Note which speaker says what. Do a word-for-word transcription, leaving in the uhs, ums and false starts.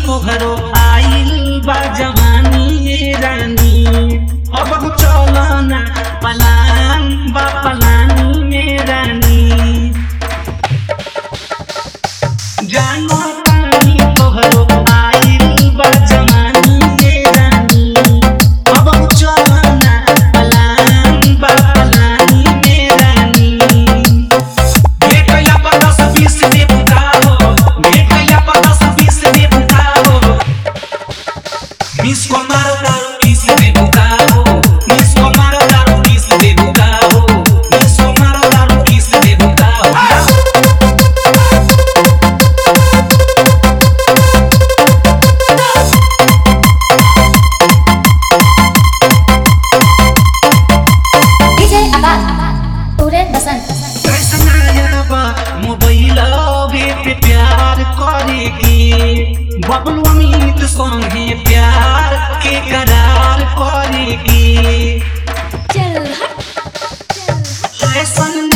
Speaker 1: तोहरो आइल बा जवानी रानी अब चलो ना पलान बा पलानी में रानी जानो तानी तोहरो आइल बा जवानी में रानी अब चलो ना पलान बा पलानी में रानी ये कया पता सभी से दे बुताओ ये कया पता सभी से दे बुताओ मिस को मारो दारू किस दे बुताओ मिस को मारो दारू किस दे बुताओ मिस को मारो दारू किस दे बुताओ
Speaker 2: डीजे आकाश पूरे बसंत
Speaker 1: कैसन आया बा मोबाइल पे प्यार करेगी बबलू अमित संगे प्यार के करार करेगी
Speaker 2: चल हट
Speaker 1: कैसन